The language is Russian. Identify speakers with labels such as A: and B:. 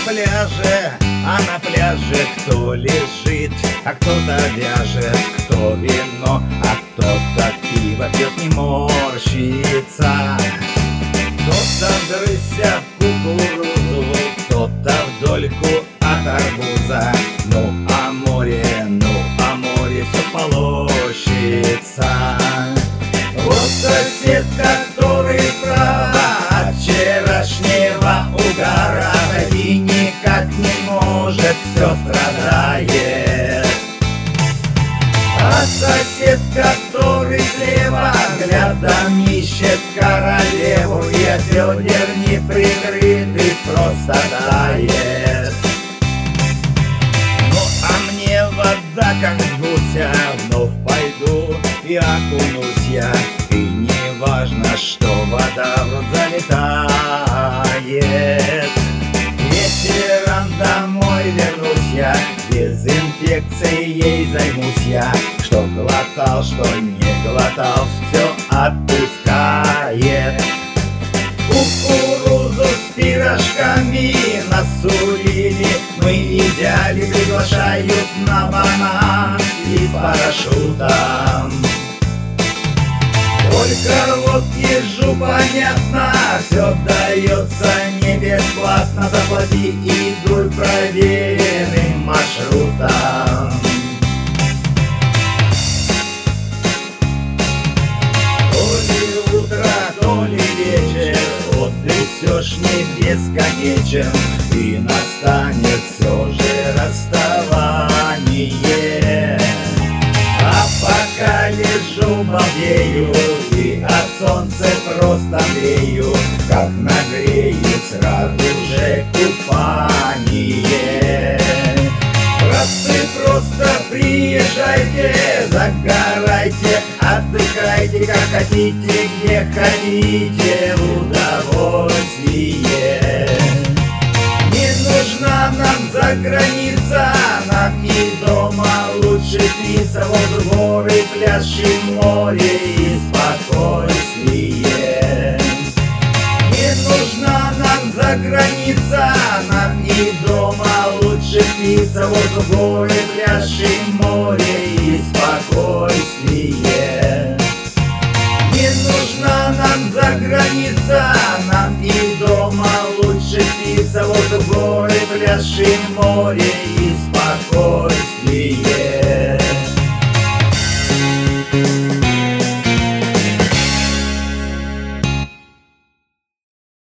A: пляже, а на пляже кто лежит, а кто-то вяжет, кто вино, а кто-то пиво пьет, не морщится. Кто-то вгрызся в кукурузу, кто-то в дольку от арбуза. Ну а море все полощется. Вот сосед, который справа от вчерашнего угара, и никак не может, все страдает. А сосед, который слева взглядом ищет королеву, и от бедер не прикрытый просто тает. Ну а мне вода как с гуся, вновь пойду и окунусь я, и не важно, что вода в рот залетает. Вечером домой вернусь я, дезинфекцией займусь я. Что глотал, что не глотал, все отпускает. Кукурузу с пирожками насулили, мы идеали приглашают на банан и с парашютом. Только вот ежу понятно, все дается не бесплатно. Заплати и дуй проверенным маршрутом. То ли утро, то ли вечер, отдых все ж не бесконечен, и настанет все же расставание. А пока лежу, балдею, и от солнца просто мрею, как нагрею сразу же купание. Братцы, просто приезжайте, загорайте, отдыхайте, как хотите, где хотите, в удовольствие. Не нужна нам заграница, нам и дома лучше снится. Вот горы, пляж и море и спокойствие. Не нужна нам заграница, нам и дома лучше снится. Вот горы, пляж и море и спокойствие. Не нужна нам заграница, нам и дома лучше снится. Вот горы, пляж и море и